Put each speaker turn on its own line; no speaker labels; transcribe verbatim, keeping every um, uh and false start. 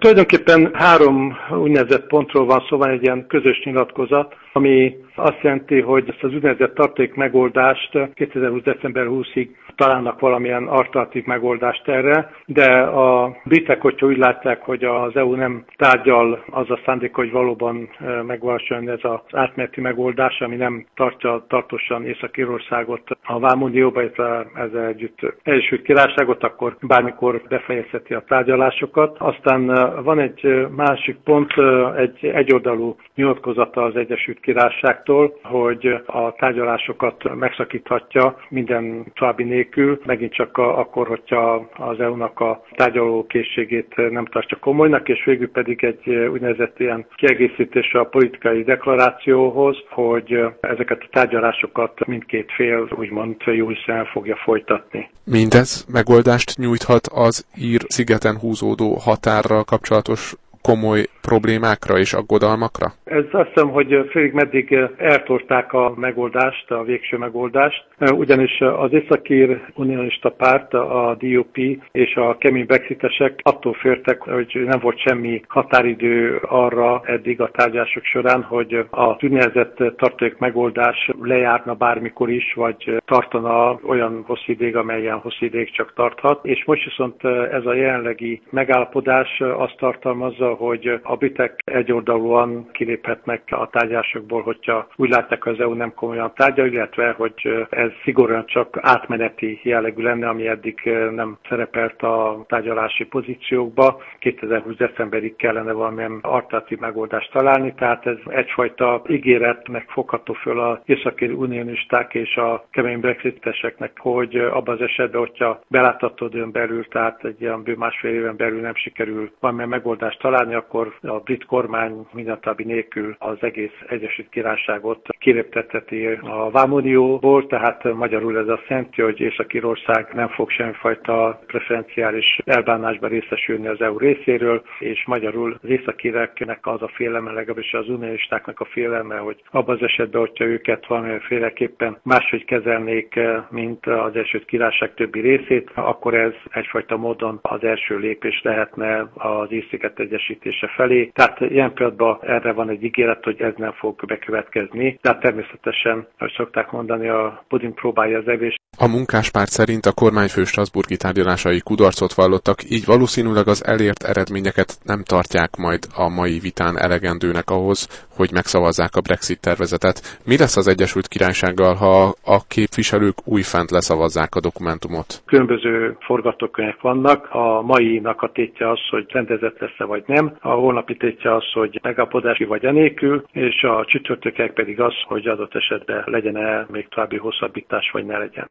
Tulajdonképpen három úgynevezett pontról van szó, van egy ilyen közös nyilatkozat, ami azt jelenti, hogy ezt az úgynevezett tartalék megoldást kétezer-húsz. december huszadikáig találnak valamilyen alternatív megoldást erre, de a britek, hogyha úgy látják, hogy az é u nem tárgyal az a szándék, hogy valóban megvalósuljon ez az átmeneti megoldás, ami nem tartja tartósan Észak-Írországot a Vámunióba, illetve ezzel együtt Egyesült Királyságot, akkor bármikor befejezheti a tárgyalásokat. Aztán van egy másik pont, egy egyoldalú nyilatkozata az Egyesült Királyságtól, hogy a tárgyalásokat megszakíthatja minden további nélkül, megint csak akkor, hogyha az é u-nak a tárgyalókészségét nem tartja komolynak, és végül pedig egy úgynevezett ilyen kiegészítés a politikai deklarációhoz, hogy ezeket a tárgyalásokat mindkét fél úgymond jó hiszeműen fogja folytatni.
Mindez megoldást nyújthat az ír szigeten húzódó határral kapcsolatos komoly problémákra és aggodalmakra?
Ez azt hiszem, hogy félig meddig eltolták a megoldást, a végső megoldást, ugyanis az Észak-ír unionista párt, a dé u pé és a kemény brexitesek attól féltek, hogy nem volt semmi határidő arra eddig a tárgyalások során, hogy a úgynevezett tartalék megoldás lejárna bármikor is, vagy tartana olyan hosszú ideig, amelyen hosszú ideig csak tarthat. És most viszont ez a jelenlegi megállapodás azt tartalmazza, hogy a britek egyoldalúan kiléphetnek a tárgyalásokból, hogyha úgy látják, hogy az é u nem komolyan tárgyal, illetve hogy ez szigorúan csak átmeneti jellegű lenne, ami eddig nem szerepelt a tárgyalási pozíciókba. kétezer-húsz. decemberig kellene valamilyen alternatív megoldást találni, tehát ez egyfajta ígéretnek fogható föl az észak-ír unionisták és a kemény brexiteseknek, hogy abban az esetben, hogyha belátható időn belül, tehát egy ilyen bő másfél éven belül nem sikerül valamilyen megoldást találni, akkor a brit kormány minden további nélkül az egész Egyesült Királyságot kiléptetheti a Vámunióból, tehát magyarul ez azt jelenti, hogy Észak-Írország nem fog semmifajta preferenciális elbánásban részesülni az é u részéről, és magyarul az északíreknek az a félelme, legalábbis az unionistáknak a félelme, hogy abban az esetben, hogyha őket valamiféleképpen máshogy kezelnék, mint az Egyesült Királyság többi részét, akkor ez egyfajta módon az első lépés lehetne az Ír-sziget egyesítése felé. Tehát ilyen pillanatban erre van egy ígéret, hogy ez nem fog bekövetkezni. De természetesen, ahogy szokták mondani, a puding próbálja az evést.
A munkáspárt szerint a kormányfő strasbourgi tárgyalásai kudarcot vallottak, így valószínűleg az elért eredményeket nem tartják majd a mai vitán elegendőnek ahhoz, hogy megszavazzák a Brexit tervezetet. Mi lesz az Egyesült Királysággal, ha a képviselők újfent leszavazzák a dokumentumot?
Különböző forgatókönyvek vannak. A mainak a tétje az, hogy rendezett lesz-e vagy nem. A holnapi tétje az, hogy megállapodási vagy anélkül, és a csütörtökek pedig az, hogy adott esetben legyen-e még további hosszabbítás, vagy ne legyen.